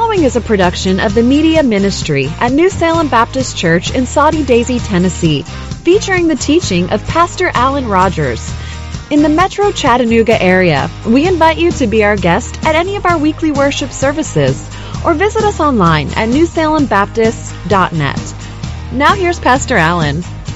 following is a production of the Media Ministry at New Salem Baptist Church in Soddy Daisy, Tennessee, featuring the teaching of Pastor Alan Rogers. In the Metro Chattanooga area, we invite you to be our guest at any of our weekly worship services or visit us online at newsalembaptist.net. Now here's Pastor Alan.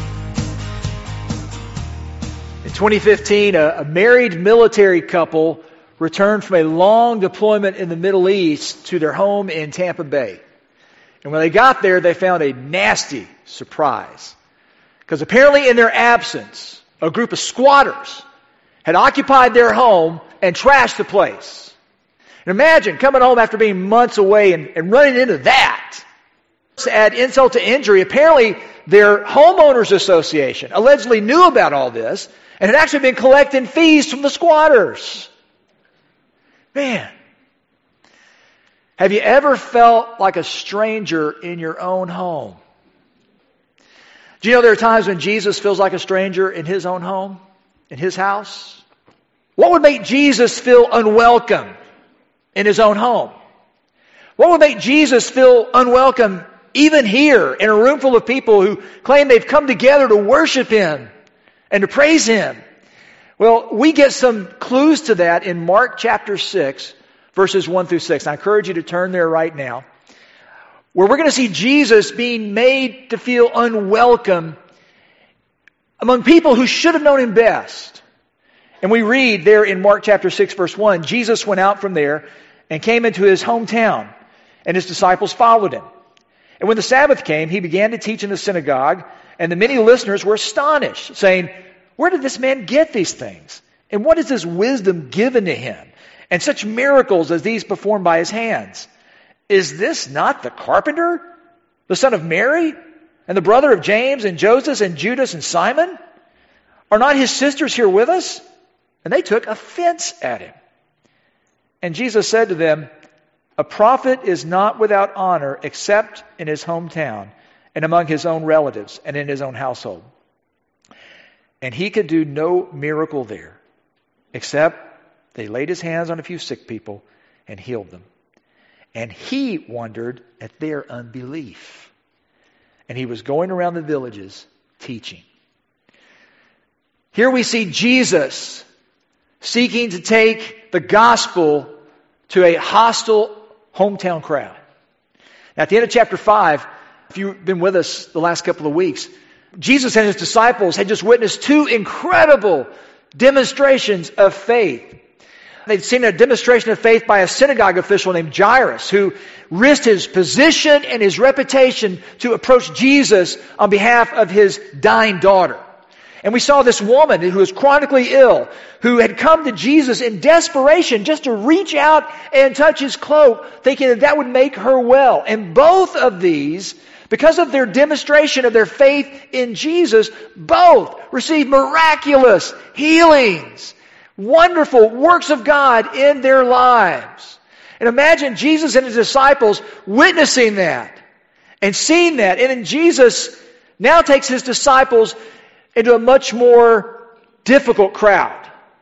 In 2015, a married military couple returned from a long deployment in the Middle East to their home in Tampa Bay. And when they got there, they found a nasty surprise. Because apparently in their absence, a group of squatters had occupied their home and trashed the place. And imagine coming home after being months away and running into that. To add insult to injury, apparently their homeowners association allegedly knew about all this and had actually been collecting fees from the squatters. Man, have you ever felt like a stranger in your own home? Do you know there are times when Jesus feels like a stranger in His own home, in His house? What would make Jesus feel unwelcome in His own home? What would make Jesus feel unwelcome even here in a room full of people who claim they've come together to worship Him and to praise Him? Well, we get some clues to that in Mark chapter 6, verses 1 through 6. I encourage you to turn there right now, where we're going to see Jesus being made to feel unwelcome among people who should have known Him best. And we read there in Mark chapter 6, verse 1, Jesus went out from there and came into His hometown, and His disciples followed Him. And when the Sabbath came, He began to teach in the synagogue, and the many listeners were astonished, saying, "Where did this man get these things? And what is this wisdom given to him? And such miracles as these performed by his hands? Is this not the carpenter, the son of Mary, and the brother of James and Joseph and Judas and Simon? Are not his sisters here with us?" And they took offense at Him. And Jesus said to them, "A prophet is not without honor except in his hometown and among his own relatives and in his own household." And He could do no miracle there, except they laid His hands on a few sick people and healed them. And He wondered at their unbelief. And He was going around the villages teaching. Here we see Jesus seeking to take the gospel to a hostile hometown crowd. Now, at the end of chapter 5, if you've been with us the last couple of weeks, Jesus and His disciples had just witnessed two incredible demonstrations of faith. They'd seen a demonstration of faith by a synagogue official named Jairus, who risked his position and his reputation to approach Jesus on behalf of his dying daughter. And we saw this woman who was chronically ill, who had come to Jesus in desperation just to reach out and touch His cloak, thinking that would make her well. And both of these, because of their demonstration of their faith in Jesus, both received miraculous healings, wonderful works of God in their lives. And imagine Jesus and His disciples witnessing that and seeing that. And then Jesus now takes His disciples into a much more difficult crowd.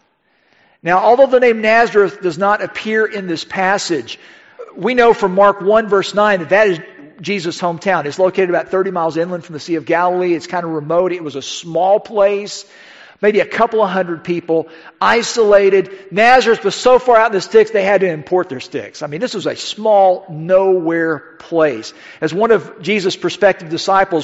Now, although the name Nazareth does not appear in this passage, we know from Mark 1 verse 9 that is Jesus' hometown. It's located about 30 miles inland from the Sea of Galilee. It's kind of remote. It was a small place, maybe a couple of hundred people, isolated. Nazareth was so far out in the sticks, they had to import their sticks. I mean, this was a small, nowhere place. As one of Jesus' prospective disciples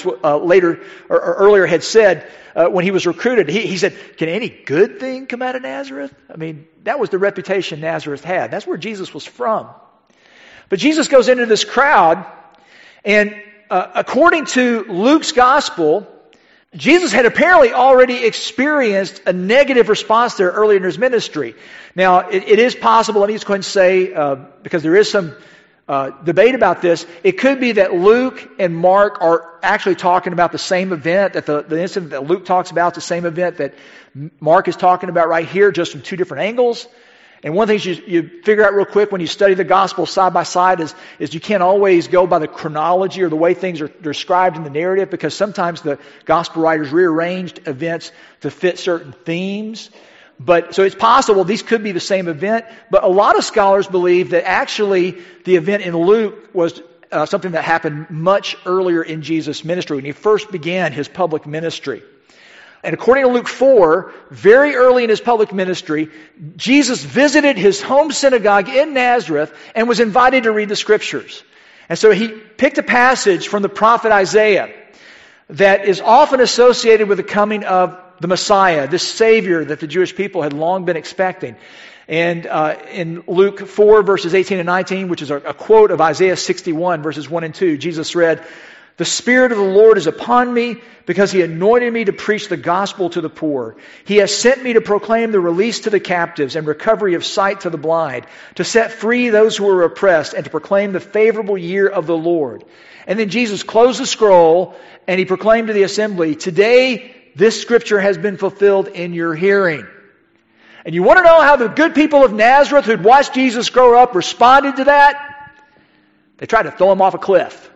earlier had said when he was recruited, he said, "Can any good thing come out of Nazareth?" I mean, that was the reputation Nazareth had. That's where Jesus was from. But Jesus goes into this crowd, and according to Luke's gospel, Jesus had apparently already experienced a negative response there earlier in His ministry. Now, it is possible, let me just go ahead and say, because there is some debate about this, it could be that Luke and Mark are actually talking about the same event, that the incident that Luke talks about is the same event that Mark is talking about right here, just from two different angles. And one of the things you figure out real quick when you study the gospel side by side is you can't always go by the chronology or the way things are described in the narrative, because sometimes the gospel writers rearranged events to fit certain themes. But so it's possible these could be the same event, but a lot of scholars believe that actually the event in Luke was something that happened much earlier in Jesus' ministry when he first began his public ministry. And according to Luke 4, very early in his public ministry, Jesus visited his home synagogue in Nazareth and was invited to read the Scriptures. And so he picked a passage from the prophet Isaiah that is often associated with the coming of the Messiah, this Savior that the Jewish people had long been expecting. And in Luke 4, verses 18 and 19, which is a quote of Isaiah 61, verses 1 and 2, Jesus read, "The Spirit of the Lord is upon me, because He anointed me to preach the gospel to the poor. He has sent me to proclaim the release to the captives and recovery of sight to the blind, to set free those who are oppressed, and to proclaim the favorable year of the Lord." And then Jesus closed the scroll, and He proclaimed to the assembly, "Today this Scripture has been fulfilled in your hearing." And you want to know how the good people of Nazareth who'd watched Jesus grow up responded to that? They tried to throw Him off a cliff.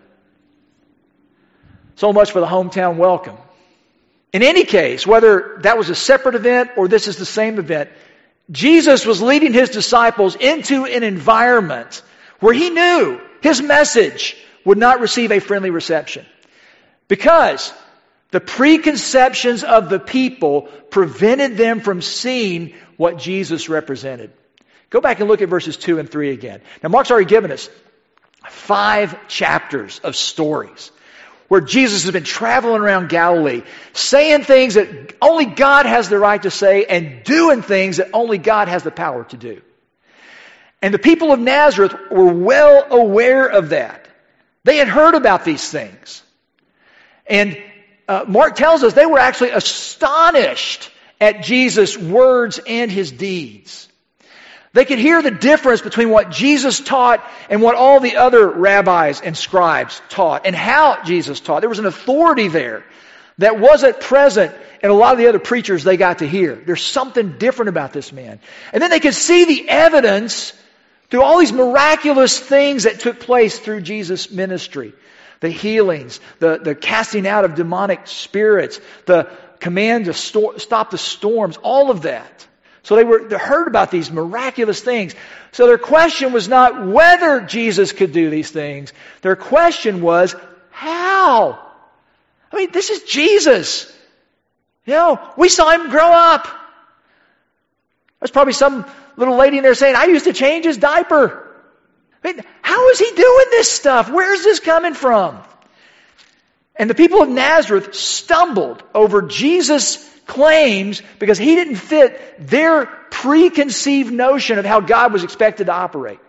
So much for the hometown welcome. In any case, whether that was a separate event or this is the same event, Jesus was leading His disciples into an environment where He knew His message would not receive a friendly reception. Because the preconceptions of the people prevented them from seeing what Jesus represented. Go back and look at verses 2 and 3 again. Now, Mark's already given us 5 chapters of stories where Jesus has been traveling around Galilee, saying things that only God has the right to say and doing things that only God has the power to do. And the people of Nazareth were well aware of that. They had heard about these things. And Mark tells us they were actually astonished at Jesus' words and His deeds. They could hear the difference between what Jesus taught and what all the other rabbis and scribes taught and how Jesus taught. There was an authority there that wasn't present in a lot of the other preachers they got to hear. There's something different about this man. And then they could see the evidence through all these miraculous things that took place through Jesus' ministry. The healings, the casting out of demonic spirits, the command to stop the storms, all of that. So they heard about these miraculous things. So their question was not whether Jesus could do these things. Their question was, how? I mean, this is Jesus. You know, we saw Him grow up. There's probably some little lady in there saying, "I used to change his diaper." I mean, how is He doing this stuff? Where is this coming from? And the people of Nazareth stumbled over Jesus' claims because He didn't fit their preconceived notion of how God was expected to operate.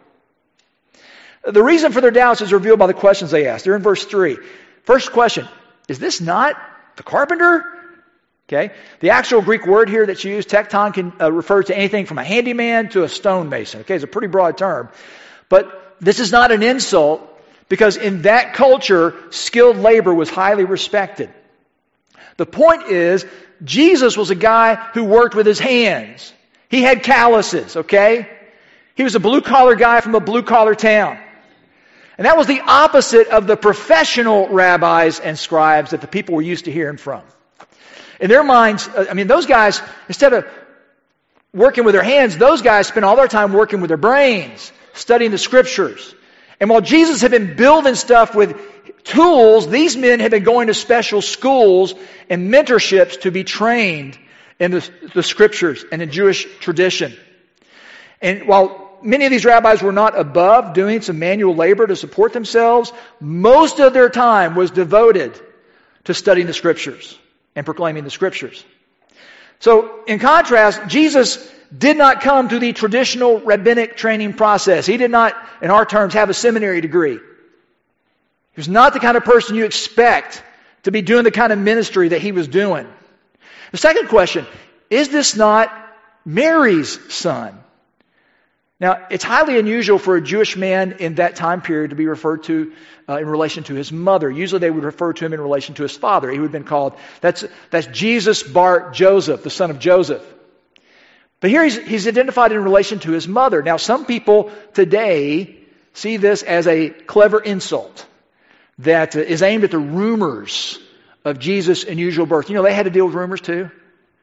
The reason for their doubts is revealed by the questions they asked. They're in verse 3. First question, is this not the carpenter? Okay. The actual Greek word here that's used, tekton, can refer to anything from a handyman to a stonemason. Okay, it's a pretty broad term. But this is not an insult, because in that culture, skilled labor was highly respected. The point is, Jesus was a guy who worked with his hands. He had calluses, okay? He was a blue-collar guy from a blue-collar town. And that was the opposite of the professional rabbis and scribes that the people were used to hearing from. In their minds, those guys, instead of working with their hands, those guys spent all their time working with their brains, studying the Scriptures. And while Jesus had been building stuff with tools, these men had been going to special schools and mentorships to be trained in the Scriptures and in Jewish tradition. And while many of these rabbis were not above doing some manual labor to support themselves, most of their time was devoted to studying the Scriptures and proclaiming the Scriptures. So, in contrast, Jesus did not come through the traditional rabbinic training process. He did not, in our terms, have a seminary degree. He was not the kind of person you expect to be doing the kind of ministry that he was doing. The second question, is this not Mary's son? Now, it's highly unusual for a Jewish man in that time period to be referred to in relation to his mother. Usually they would refer to him in relation to his father. He would have been called, that's Jesus bar Joseph, the son of Joseph. But here he's identified in relation to his mother. Now, some people today see this as a clever insult that is aimed at the rumors of Jesus' unusual birth. You know, they had to deal with rumors too.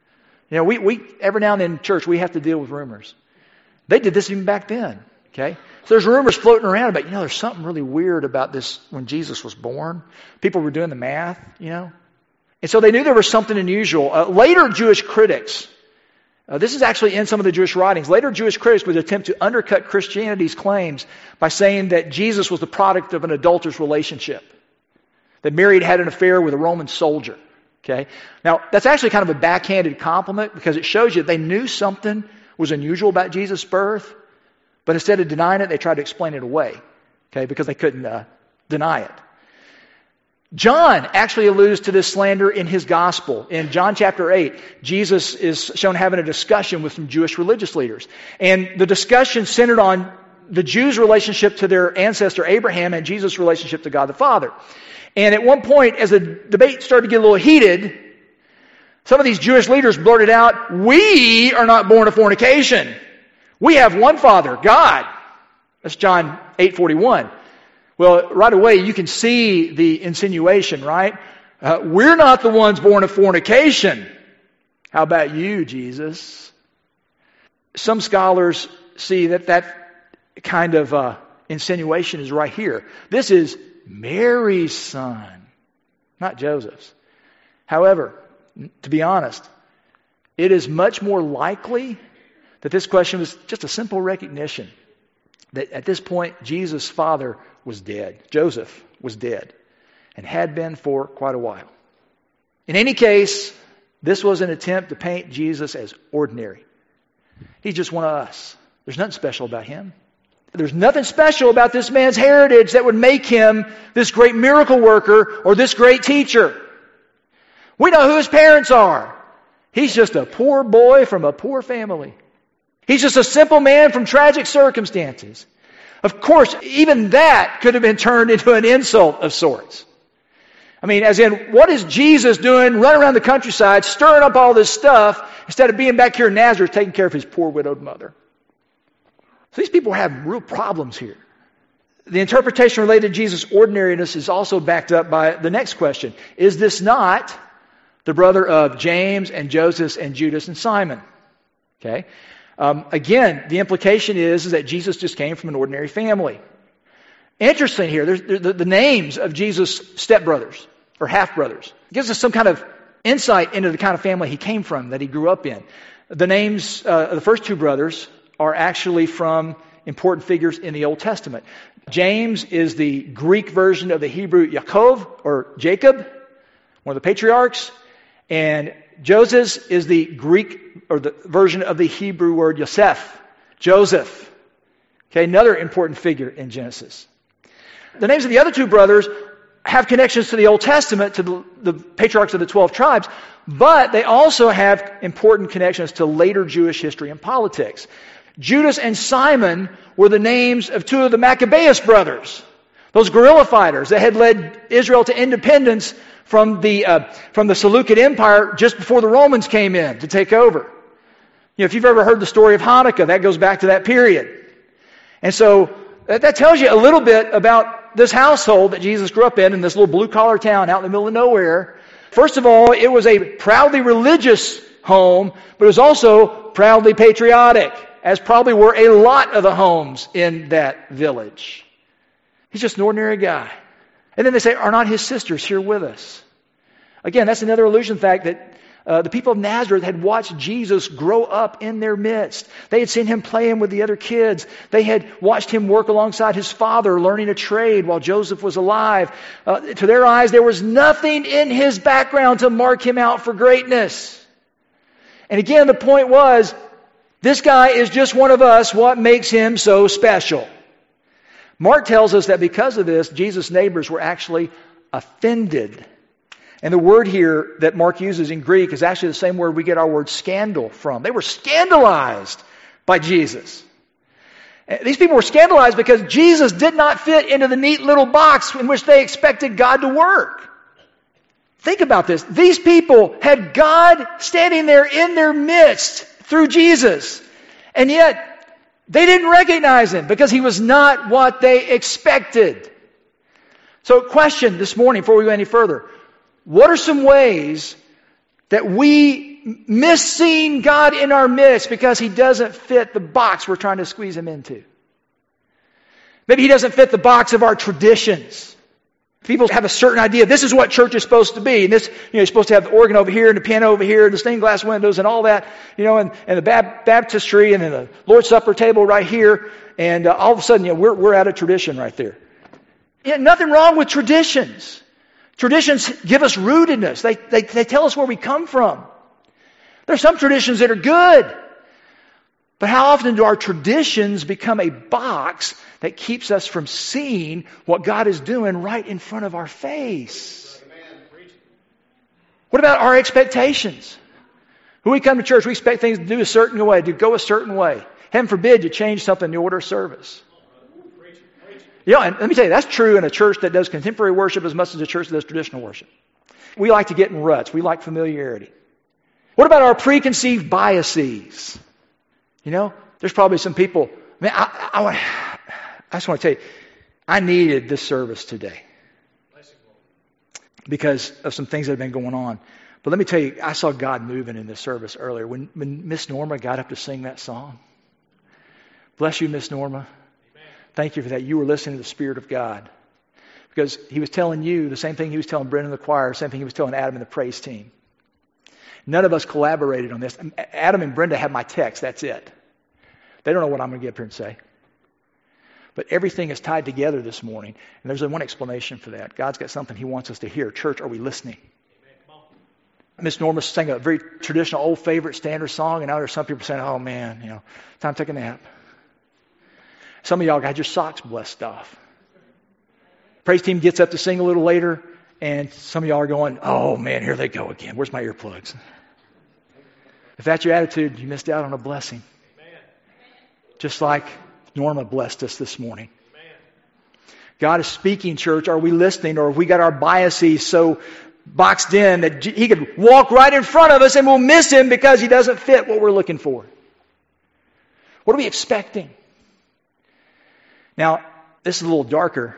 We every now and then in church, we have to deal with rumors. They did this even back then, okay? So there's rumors floating around about, there's something really weird about this when Jesus was born. People were doing the math, And so they knew there was something unusual. Later Jewish critics, this is actually in some of the Jewish writings, later Jewish critics would attempt to undercut Christianity's claims by saying that Jesus was the product of an adulterous relationship, that Mary had an affair with a Roman soldier. Okay? Now, that's actually kind of a backhanded compliment because it shows you they knew something was unusual about Jesus' birth, but instead of denying it, they tried to explain it away, okay, because they couldn't deny it. John actually alludes to this slander in his gospel. In John chapter 8, Jesus is shown having a discussion with some Jewish religious leaders. And the discussion centered on the Jews' relationship to their ancestor Abraham and Jesus' relationship to God the Father. And at one point, as the debate started to get a little heated, some of these Jewish leaders blurted out, "We are not born of fornication. We have one Father, God." That's John 8:41. Well, right away you can see the insinuation, right? We're not the ones born of fornication. How about you, Jesus? Some scholars see that kind of insinuation is right here. This is Mary's son, not Joseph's. However, to be honest, it is much more likely that this question was just a simple recognition that at this point, Jesus' father was dead. Joseph was dead and had been for quite a while. In any case, this was an attempt to paint Jesus as ordinary. He's just one of us. There's nothing special about him. There's nothing special about this man's heritage that would make him this great miracle worker or this great teacher. We know who his parents are. He's just a poor boy from a poor family. He's just a simple man from tragic circumstances. Of course, even that could have been turned into an insult of sorts. I mean, as in, what is Jesus doing running around the countryside, stirring up all this stuff, instead of being back here in Nazareth taking care of his poor widowed mother? So these people have real problems here. The interpretation related to Jesus' ordinariness is also backed up by the next question. Is this not the brother of James and Joseph and Judas and Simon? Okay. Again, the implication is that Jesus just came from an ordinary family. Interesting here, there's the names of Jesus' stepbrothers or half-brothers. It gives us some kind of insight into the kind of family he came from, that he grew up in. The names of the first two brothers are actually from important figures in the Old Testament. James is the Greek version of the Hebrew Yaakov or Jacob, one of the patriarchs, and Joseph is the Greek or the version of the Hebrew word Yosef, Joseph. Okay, another important figure in Genesis. The names of the other two brothers have connections to the Old Testament, to the patriarchs of the 12 tribes, but they also have important connections to later Jewish history and politics. Judas and Simon were the names of two of the Maccabeus brothers, those guerrilla fighters that had led Israel to independence from the Seleucid Empire just before the Romans came in to take over. If you've ever heard the story of Hanukkah, that goes back to that period. And so that tells you a little bit about this household that Jesus grew up in this little blue-collar town out in the middle of nowhere. First of all, it was a proudly religious home, but it was also proudly patriotic, as probably were a lot of the homes in that village. He's just an ordinary guy. And then they say, are not his sisters here with us? Again, that's another allusion to the fact that the people of Nazareth had watched Jesus grow up in their midst. They had seen him playing with the other kids. They had watched him work alongside his father, learning a trade while Joseph was alive. To their eyes, there was nothing in his background to mark him out for greatness. And again, the point was, this guy is just one of us. What makes him so special? Mark tells us that because of this, Jesus' neighbors were actually offended. And the word here that Mark uses in Greek is actually the same word we get our word scandal from. They were scandalized by Jesus. These people were scandalized because Jesus did not fit into the neat little box in which they expected God to work. Think about this. These people had God standing there in their midst through Jesus. And yet, they didn't recognize him because he was not what they expected. So, question this morning before we go any further. What are some ways that we miss seeing God in our midst because He doesn't fit the box we're trying to squeeze Him into. Maybe He doesn't fit the box of our traditions. People have a certain idea. This is what church is supposed to be. And this, you're supposed to have the organ over here and the piano over here and the stained glass windows and all that, and the baptistry and then the Lord's Supper table right here. And all of a sudden, we're out of tradition right there. Nothing wrong with traditions. Traditions give us rootedness. They tell us where we come from. There's some traditions that are good. But how often do our traditions become a box that keeps us from seeing what God is doing right in front of our face? What about our expectations? When we come to church, we expect things to do a certain way, to go a certain way. Heaven forbid you change something in the order of service. And let me tell you, that's true in a church that does contemporary worship as much as a church that does traditional worship. We like to get in ruts. We like familiarity. What about our preconceived biases? There's probably some people, man, I just want to tell you, I needed this service today because of some things that have been going on. But let me tell you, I saw God moving in this service earlier. When Miss Norma got up to sing that song, bless you, Miss Norma. Thank you for that. You were listening to the Spirit of God. Because He was telling you the same thing He was telling Brendan and the choir, the same thing He was telling Adam and the praise team. None of us collaborated on this. Adam and Brenda have my text. That's it. They don't know what I'm going to get up here and say. But everything is tied together this morning. And there's one explanation for that. God's got something He wants us to hear. Church, are we listening? Miss Norma sang a very traditional, old favorite standard song. And now there's some people saying, oh man, time to take a nap. Some of y'all got your socks blessed off. Praise team gets up to sing a little later. And some of y'all are going, oh man, here they go again. Where's my earplugs? If that's your attitude, you missed out on a blessing. Just like Norma blessed us this morning. God is speaking, church. Are we listening? Or have we got our biases so boxed in that He could walk right in front of us and we'll miss Him because He doesn't fit what we're looking for? What are we expecting? Now, this is a little darker.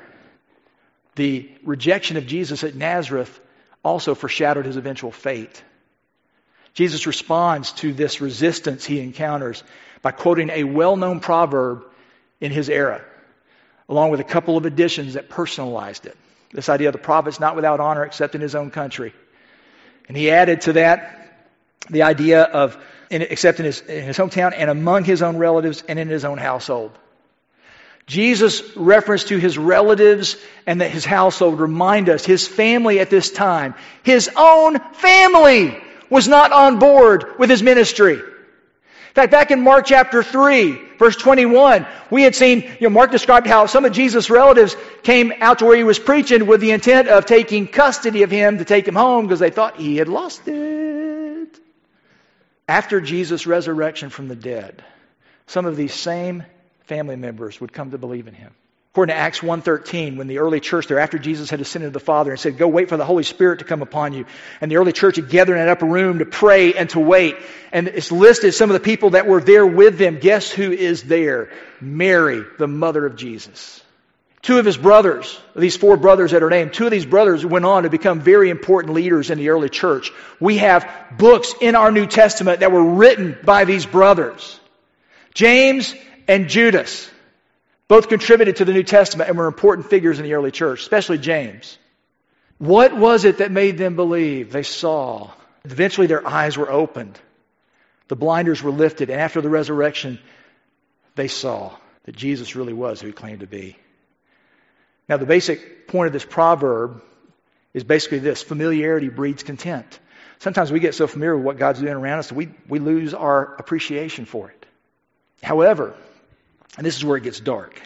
The rejection of Jesus at Nazareth also foreshadowed His eventual fate. Jesus responds to this resistance He encounters by quoting a well-known proverb in His era, along with a couple of additions that personalized it. This idea of the prophet's not without honor except in his own country. And He added to that the idea of except in his hometown and among His own relatives and in His own household. Jesus' reference to His relatives and His household remind us His family at this time, His own family, was not on board with His ministry. In fact, back in Mark chapter 3, verse 21, we had seen, Mark described how some of Jesus' relatives came out to where He was preaching with the intent of taking custody of Him to take Him home because they thought He had lost it. After Jesus' resurrection from the dead, some of these same family members would come to believe in Him. According to Acts 1:13, when the early church there, after Jesus had ascended to the Father and said, go wait for the Holy Spirit to come upon you. And the early church had gathered in an upper room to pray and to wait. And it's listed some of the people that were there with them. Guess who is there? Mary, the mother of Jesus. Two of his brothers, these four brothers that are named, two of these brothers went on to become very important leaders in the early church. We have books in our New Testament that were written by these brothers. James and Judas both contributed to the New Testament and were important figures in the early church, especially James. What was it that made them believe? They saw. Eventually their eyes were opened. The blinders were lifted. And after the resurrection, they saw that Jesus really was who He claimed to be. Now the basic point of this proverb is basically this: familiarity breeds contempt. Sometimes we get so familiar with what God's doing around us that we lose our appreciation for it. However, and this is where it gets dark,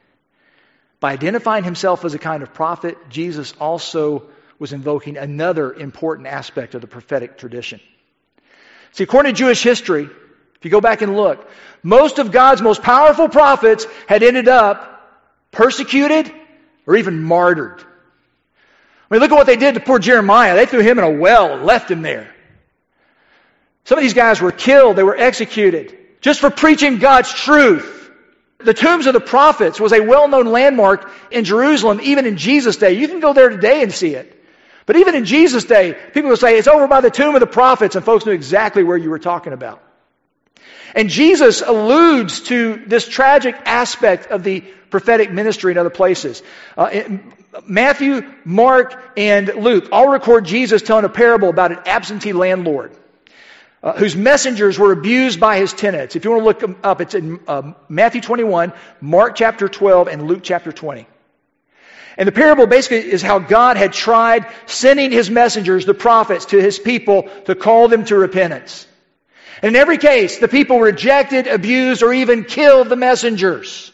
by identifying Himself as a kind of prophet, Jesus also was invoking another important aspect of the prophetic tradition. See, according to Jewish history, if you go back and look, most of God's most powerful prophets had ended up persecuted or even martyred. I mean, look at what they did to poor Jeremiah. They threw him in a well and left him there. Some of these guys were killed. They were executed just for preaching God's truth. The tombs of the prophets was a well-known landmark in Jerusalem, even in Jesus' day. You can go there today and see it. But even in Jesus' day, people will say, it's over by the tomb of the prophets, and folks knew exactly where you were talking about. And Jesus alludes to this tragic aspect of the prophetic ministry in other places. Matthew, Mark, and Luke all record Jesus telling a parable about an absentee landlord whose messengers were abused by his tenants. If you want to look them up, it's in Matthew 21, Mark chapter 12, and Luke chapter 20. And the parable basically is how God had tried sending his messengers, the prophets, to his people to call them to repentance. And in every case, the people rejected, abused, or even killed the messengers.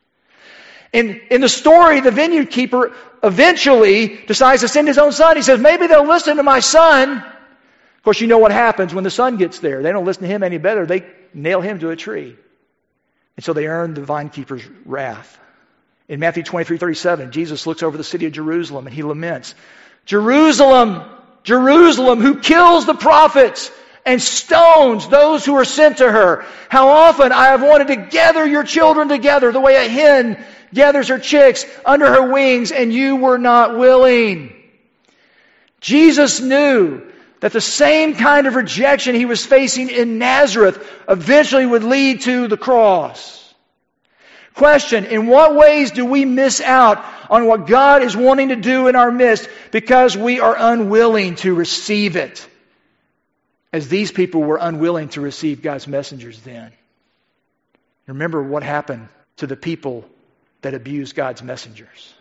In the story, the vineyard keeper eventually decides to send his own son. He says, maybe they'll listen to my son. Of course, you know what happens when the son gets there. They don't listen to him any better. They nail him to a tree. And so they earn the vine keeper's wrath. In Matthew 23:37, Jesus looks over the city of Jerusalem and he laments, Jerusalem, Jerusalem, who kills the prophets and stones those who are sent to her. How often I have wanted to gather your children together the way a hen gathers her chicks under her wings, and you were not willing. Jesus knew that the same kind of rejection he was facing in Nazareth eventually would lead to the cross. Question, in what ways do we miss out on what God is wanting to do in our midst because we are unwilling to receive it? As these people were unwilling to receive God's messengers then. Remember what happened to the people that abused God's messengers.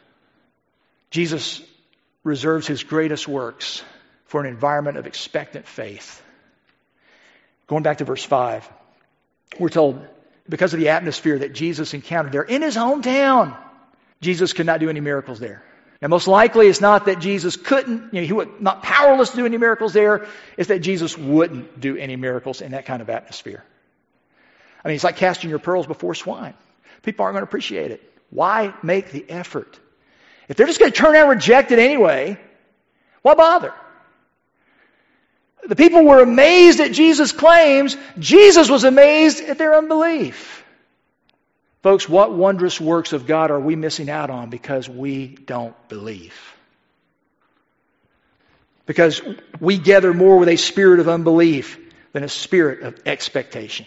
Jesus reserves his greatest works for an environment of expectant faith. Going back to verse 5, we're told because of the atmosphere that Jesus encountered there in his hometown, Jesus could not do any miracles there. Now, most likely it's not that Jesus couldn't, he was not powerless to do any miracles there. It's that Jesus wouldn't do any miracles in that kind of atmosphere. I mean, it's like casting your pearls before swine. People aren't going to appreciate it. Why make the effort? If they're just going to turn out and reject it anyway, why bother? The people were amazed at Jesus' claims. Jesus was amazed at their unbelief. Folks, what wondrous works of God are we missing out on because we don't believe? Because we gather more with a spirit of unbelief than a spirit of expectation.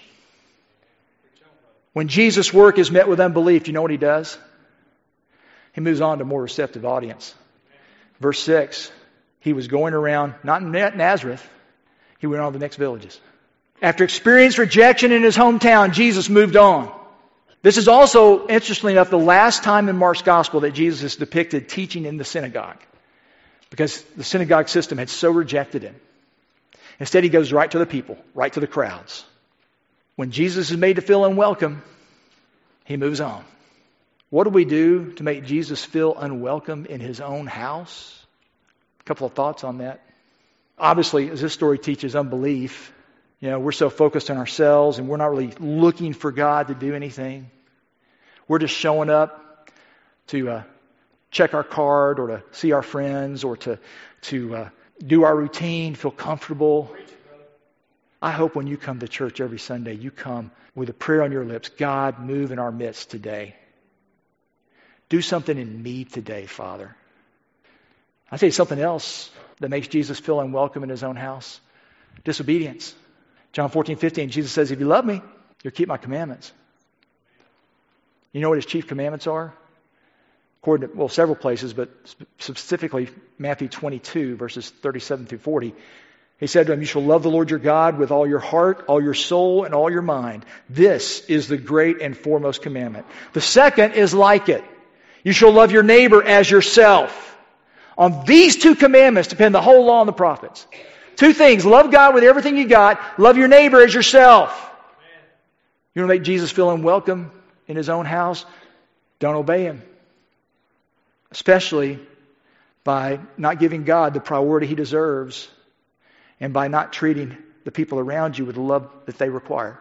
When Jesus' work is met with unbelief, do you know what he does? He moves on to a more receptive audience. Verse 6, he was going around, not in Nazareth, he went on to the next villages. After experienced rejection in his hometown, Jesus moved on. This is also, interestingly enough, the last time in Mark's gospel that Jesus is depicted teaching in the synagogue. Because the synagogue system had so rejected him. Instead, he goes right to the people, right to the crowds. When Jesus is made to feel unwelcome, he moves on. What do we do to make Jesus feel unwelcome in his own house? A couple of thoughts on that. Obviously, as this story teaches unbelief, we're so focused on ourselves and we're not really looking for God to do anything. We're just showing up to check our card or to see our friends or to do our routine, feel comfortable. I hope when you come to church every Sunday, you come with a prayer on your lips. God, move in our midst today. Do something in me today, Father. I'll tell you something else that makes Jesus feel unwelcome in his own house. Disobedience. John 14:15, Jesus says, if you love me, you'll keep my commandments. You know what his chief commandments are? According to, several places, but specifically Matthew 22, verses 37 through 40. He said to him, you shall love the Lord your God with all your heart, all your soul, and all your mind. This is the great and foremost commandment. The second is like it. You shall love your neighbor as yourself. On these two commandments depend the whole law and the prophets. Two things. Love God with everything you got. Love your neighbor as yourself. You want to make Jesus feel unwelcome in his own house? Don't obey him. Especially by not giving God the priority he deserves and by not treating the people around you with the love that they require.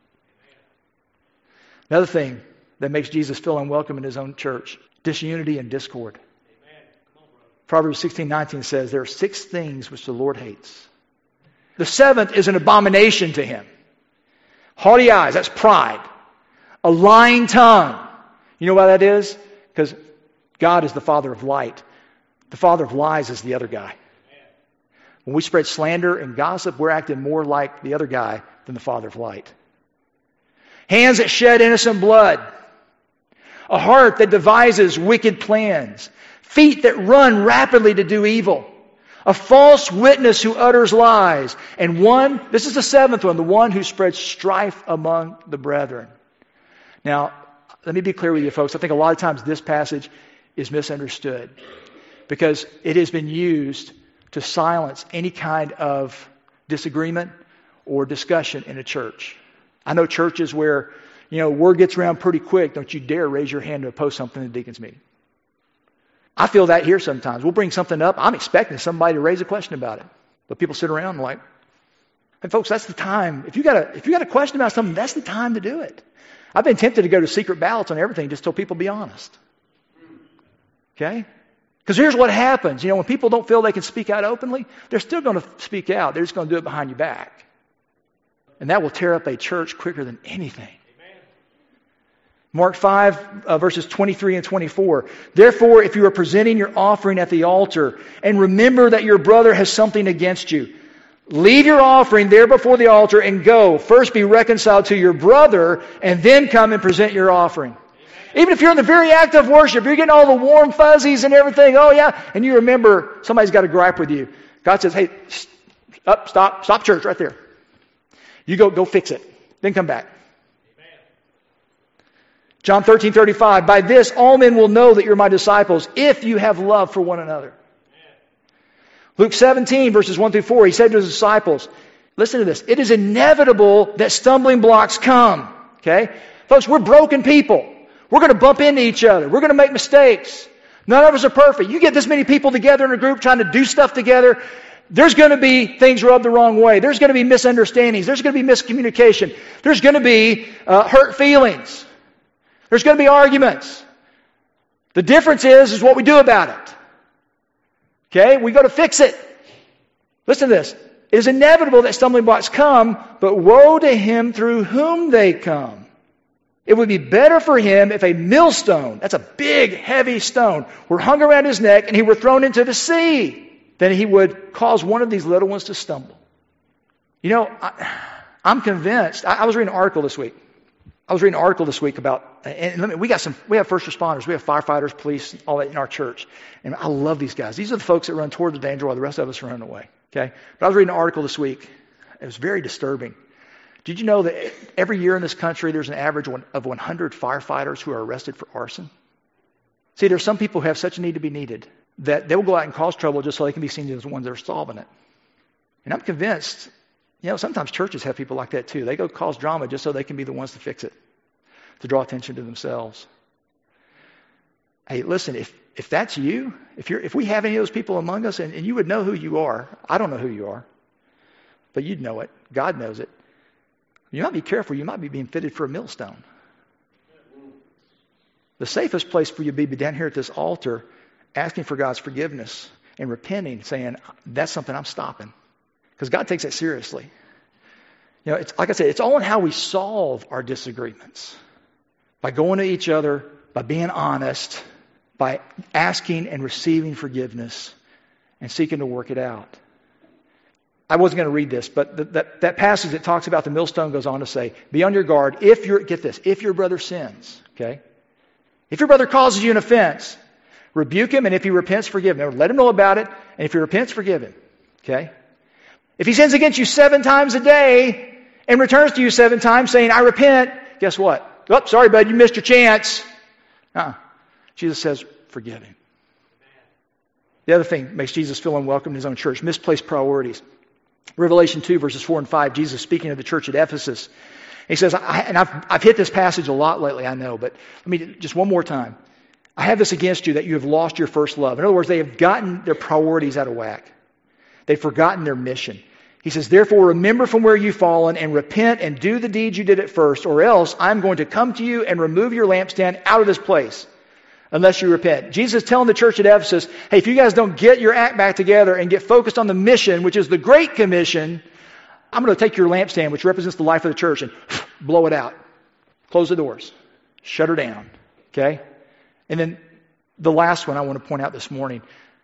Another thing that makes Jesus feel unwelcome in his own church, disunity and discord. Proverbs 16:19 says, there are 6 things which the Lord hates. The 7th is an abomination to him. Haughty eyes, that's pride. A lying tongue. You know why that is? Because God is the father of light. The father of lies is the other guy. When we spread slander and gossip, we're acting more like the other guy than the Father of light. Hands that shed innocent blood. A heart that devises wicked plans. Feet that run rapidly to do evil. A false witness who utters lies. And one, this is the seventh one, the one who spreads strife among the brethren. Now, let me be clear with you folks. I think a lot of times this passage is misunderstood because it has been used to silence any kind of disagreement or discussion in a church. I know churches where, word gets around pretty quick. Don't you dare raise your hand to oppose something in the deacon's meeting. I feel that here sometimes. We'll bring something up. I'm expecting somebody to raise a question about it. But people sit around and like, hey folks, that's the time. If you got a question about something, that's the time to do it. I've been tempted to go to secret ballots on everything just till people be honest. Okay? Because here's what happens. When people don't feel they can speak out openly, they're still going to speak out. They're just going to do it behind your back. And that will tear up a church quicker than anything. Mark 5, verses 23 and 24. Therefore, if you are presenting your offering at the altar, and remember that your brother has something against you, leave your offering there before the altar and go. First be reconciled to your brother, and then come and present your offering. Even if you're in the very act of worship, you're getting all the warm fuzzies and everything. Oh yeah, and you remember somebody's got a gripe with you. God says, hey, stop church right there. You go fix it. Then come back. John 13:35, by this all men will know that you're my disciples if you have love for one another. Luke 17, verses 1 through 4, he said to his disciples, listen to this, it is inevitable that stumbling blocks come. Okay? Folks, we're broken people. We're going to bump into each other. We're going to make mistakes. None of us are perfect. You get this many people together in a group trying to do stuff together, there's going to be things rubbed the wrong way. There's going to be misunderstandings. There's going to be miscommunication. There's going to be hurt feelings. There's going to be arguments. The difference is what we do about it. Okay? We go to fix it. Listen to this. It is inevitable that stumbling blocks come, but woe to him through whom they come. It would be better for him if a millstone, that's a big, heavy stone, were hung around his neck and he were thrown into the sea, than he would cause one of these little ones to stumble. I'm convinced. I was reading an article this week. About, and we have first responders, we have firefighters, police, all that in our church. And I love these guys. These are the folks that run toward the danger while the rest of us are running away. Okay? But I was reading an article this week. It was very disturbing. Did you know that every year in this country there's an average of 100 firefighters who are arrested for arson? See, there's some people who have such a need to be needed that they will go out and cause trouble just so they can be seen as the ones that are solving it. And I'm convinced, sometimes churches have people like that too. They go cause drama just so they can be the ones to fix it, to draw attention to themselves. Hey, listen, if that's you, if we have any of those people among us, and you would know who you are, I don't know who you are, but you'd know it. God knows it. You might be careful. You might be being fitted for a millstone. The safest place for you to be down here at this altar, asking for God's forgiveness and repenting, saying, that's something I'm stopping. Because God takes that seriously. It's like I said, it's all in how we solve our disagreements. By going to each other, by being honest, by asking and receiving forgiveness, and seeking to work it out. I wasn't going to read this, but that passage that talks about the millstone goes on to say, be on your guard if your brother sins, okay? If your brother causes you an offense, rebuke him, and if he repents, forgive him. Let him know about it, and if he repents, forgive him, okay? If he sins against you 7 times a day and returns to you 7 times saying, I repent, guess what? Oh, sorry, bud, you missed your chance. Jesus says, forgive him. The other thing makes Jesus feel unwelcome in his own church, misplaced priorities. Revelation 2, verses 4 and 5, Jesus speaking to the church at Ephesus. He says, I've hit this passage a lot lately, I know, but let me just one more time. I have this against you that you have lost your first love. In other words, they have gotten their priorities out of whack. They've forgotten their mission. He says, therefore remember from where you've fallen and repent and do the deeds you did at first, or else I'm going to come to you and remove your lampstand out of this place unless you repent. Jesus is telling the church at Ephesus, hey, if you guys don't get your act back together and get focused on the mission, which is the Great Commission, I'm going to take your lampstand, which represents the life of the church, and blow it out. Close the doors. Shut her down. Okay? And then the last one I want to point out this morning.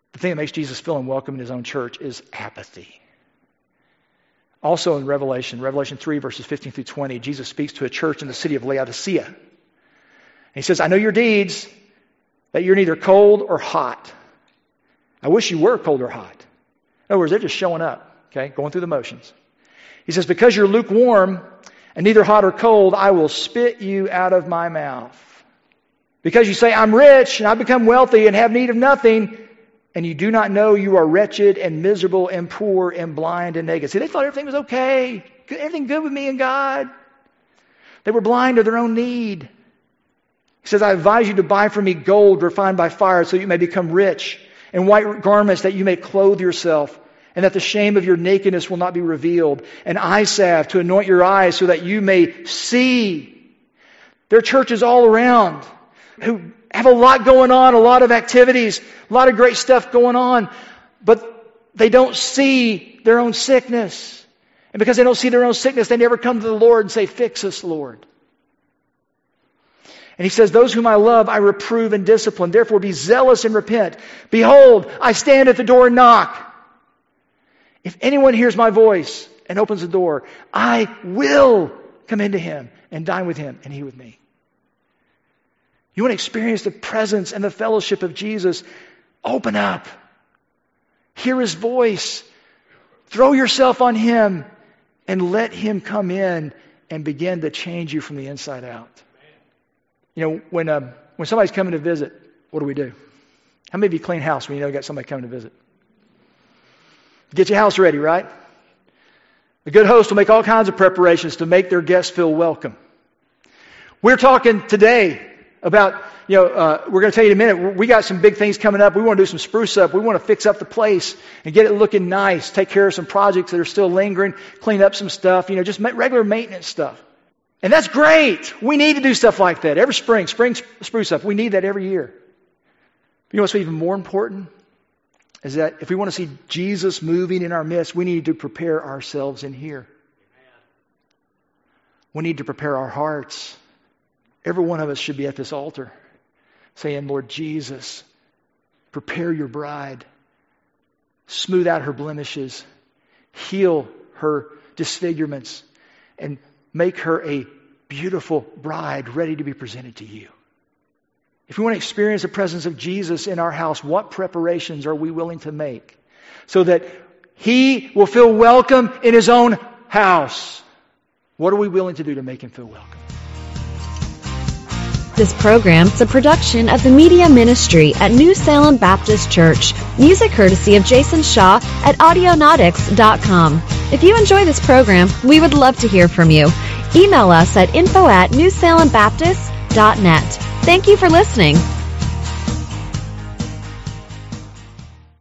the thing that makes Jesus feel unwelcome in his own church is apathy. Also in Revelation 3, verses 15 through 20, Jesus speaks to a church in the city of Laodicea. And he says, I know your deeds, that you're neither cold or hot. I wish you were cold or hot. In other words, they're just showing up, okay, going through the motions. He says, because you're lukewarm and neither hot or cold, I will spit you out of my mouth. Because you say, I'm rich and I've become wealthy and have need of nothing, and you do not know you are wretched and miserable and poor and blind and naked. See, they thought everything was okay. Everything good with me and God. They were blind to their own need. He says, I advise you to buy from me gold refined by fire so you may become rich, and white garments that you may clothe yourself, and that the shame of your nakedness will not be revealed, and eye salve to anoint your eyes so that you may see. There are churches all around who have a lot going on, a lot of activities, a lot of great stuff going on, but they don't see their own sickness. And because they don't see their own sickness, they never come to the Lord and say, fix us, Lord. And he says, those whom I love, I reprove and discipline. Therefore, be zealous and repent. Behold, I stand at the door and knock. If anyone hears my voice and opens the door, I will come into him and dine with him and he with me. You want to experience the presence and the fellowship of Jesus? Open up. Hear his voice. Throw yourself on him and let him come in and begin to change you from the inside out. You know, when somebody's coming to visit, what do? How many of you clean house when you know you got somebody coming to visit? Get your house ready, right? A good host will make all kinds of preparations to make their guests feel welcome. We're talking today about, we're going to tell you in a minute, we got some big things coming up. We want to do some spruce up. We want to fix up the place and get it looking nice, take care of some projects that are still lingering, clean up some stuff, just regular maintenance stuff. And that's great. We need to do stuff like that. Every spring spruce up. We need that every year. But you know what's even more important? Is that if we want to see Jesus moving in our midst, we need to prepare ourselves in here. We need to prepare our hearts. Every one of us should be at this altar saying, Lord Jesus, prepare your bride. Smooth out her blemishes. Heal her disfigurements. And make her a beautiful bride ready to be presented to you. If we want to experience the presence of Jesus in our house, what preparations are we willing to make so that he will feel welcome in his own house? What are we willing to do to make him feel welcome? This program is a production of the Media Ministry at New Salem Baptist Church. Music courtesy of Jason Shaw at Audionautics.com. If you enjoy this program, we would love to hear from you. Email us at info@newsalembaptist.net. Thank you for listening.